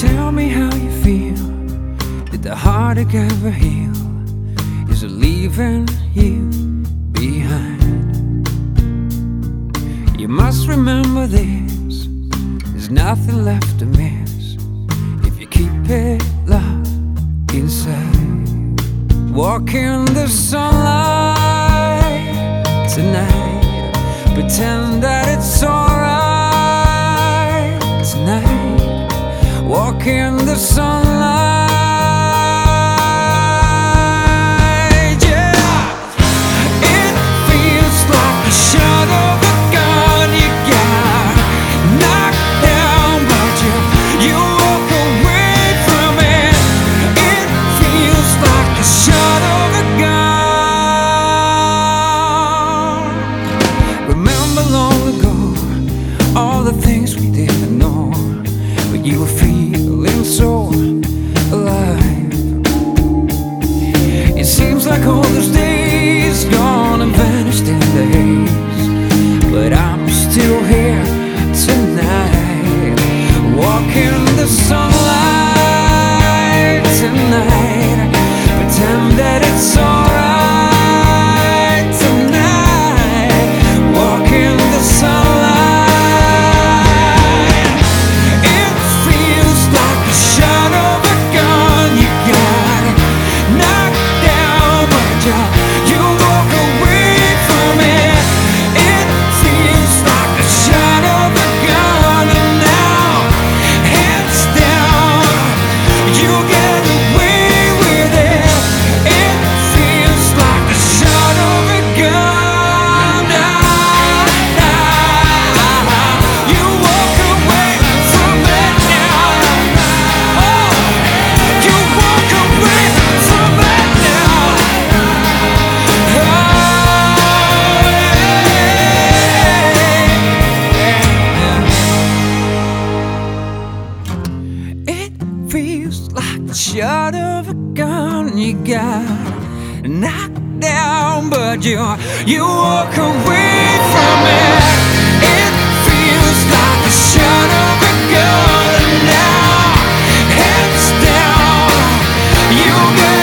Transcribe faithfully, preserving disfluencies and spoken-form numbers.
Tell me how you feel. Did the heartache ever heal? Is it leaving you behind? You must remember this, there's nothing left to miss if you keep it locked inside. Walk in the sunlight tonight, pretend that it's alright tonight. Walk in the sunlight. All the things we didn't know, but you were feeling so alive. It seems like all those days gone and vanished in the haze, but I'm still here tonight. Walking the sunlight tonight, pretend that it's alright tonight. Walking the sunlight. Feels like the shot of a gun. You got knocked down, but you you walk away from it. It feels like the shot of a gun. Now heads down, you get